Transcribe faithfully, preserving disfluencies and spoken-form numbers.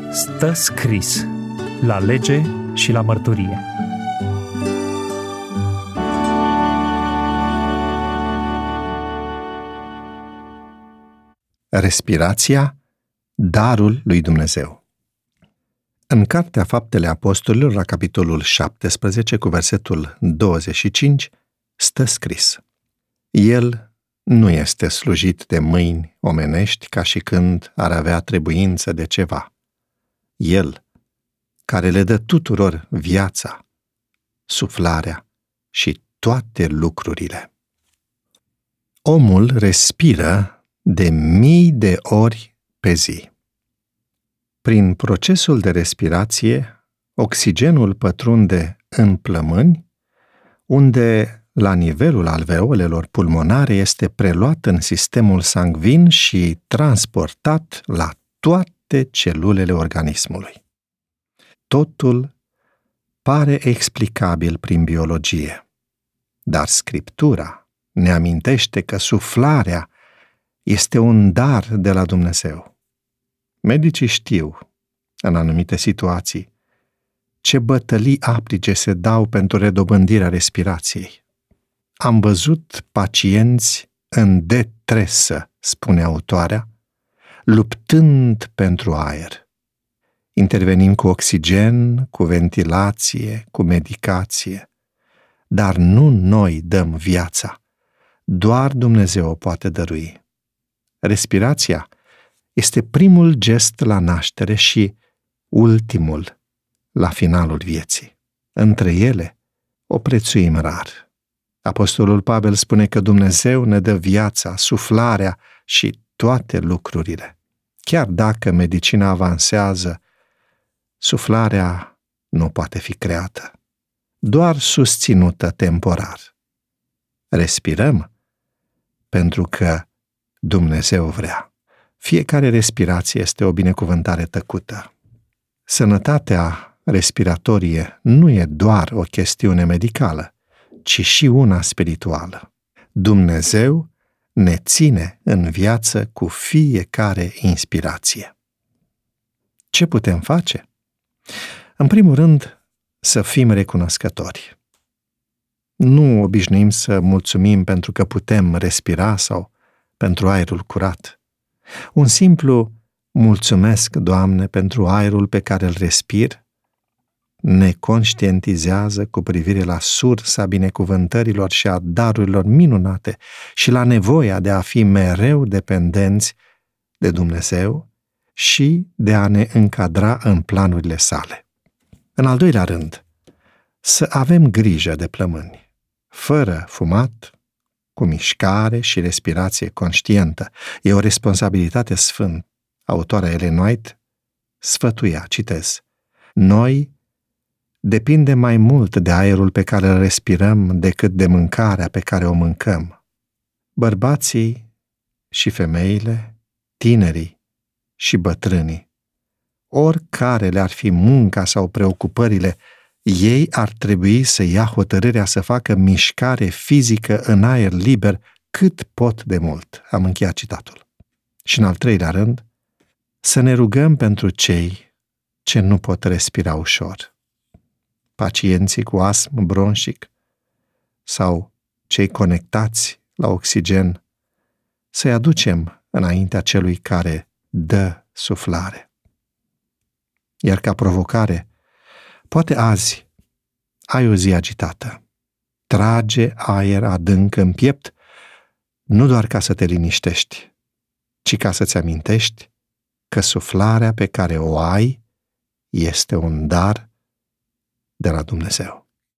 Stă scris la lege și la mărturie. Respirația, darul lui Dumnezeu. În Cartea Faptele Apostolilor, la capitolul șaptesprezece, cu versetul douăzeci și cinci, stă scris: El nu este slujit de mâini omenești ca și când ar avea trebuință de ceva. El, care le dă tuturor viața, suflarea și toate lucrurile. Omul respiră de mii de ori pe zi. Prin procesul de respirație, oxigenul pătrunde în plămâni, unde, la nivelul alveolelor pulmonare, este preluat în sistemul sangvin și transportat la toate celulele organismului. Totul pare explicabil prin biologie, dar Scriptura ne amintește că suflarea este un dar de la Dumnezeu. Medicii știu, în anumite situații, ce bătălii aprige se dau pentru redobândirea respirației. Am văzut pacienți în detresă, spune autoarea, luptând pentru aer. Intervenim cu oxigen, cu ventilație, cu medicație, dar nu noi dăm viața, doar Dumnezeu o poate dărui. Respirația este primul gest la naștere și ultimul la finalul vieții. Între ele o prețuim rar. Apostolul Pavel spune că Dumnezeu ne dă viața, suflarea și toate lucrurile. Chiar dacă medicina avansează, suflarea nu poate fi creată, doar susținută temporar. Respirăm pentru că Dumnezeu vrea. Fiecare respirație este o binecuvântare tăcută. Sănătatea respiratorie nu e doar o chestiune medicală, ci și una spirituală. Dumnezeu ne ține în viață cu fiecare inspirație. Ce putem face? În primul rând, să fim recunoscători. Nu obișnuim să mulțumim pentru că putem respira sau pentru aerul curat. Un simplu mulțumesc, Doamne, pentru aerul pe care îl respir ne conștientizează cu privire la sursa binecuvântărilor și a darurilor minunate și la nevoia de a fi mereu dependenți de Dumnezeu și de a ne încadra în planurile sale. În al doilea rând, să avem grijă de plămâni, fără fumat, cu mișcare și respirație conștientă. E o responsabilitate sfântă. Autoarea Ellen White sfătuia, citez: Noi depindem mai mult de aerul pe care îl respirăm decât de mâncarea pe care o mâncăm. Bărbații și femeile, tinerii și bătrânii, oricare le-ar fi munca sau preocupările, ei ar trebui să ia hotărârea să facă mișcare fizică în aer liber cât pot de mult. Am încheiat citatul. Și în al treilea rând, să ne rugăm pentru cei ce nu pot respira ușor. Pacienții cu astm bronșic sau cei conectați la oxigen, să-i aducem înaintea celui care dă suflare. Iar ca provocare, poate azi ai o zi agitată. Trage aer adânc în piept, nu doar ca să te liniștești, ci ca să-ți amintești că suflarea pe care o ai este un dar de la Dumnezeu.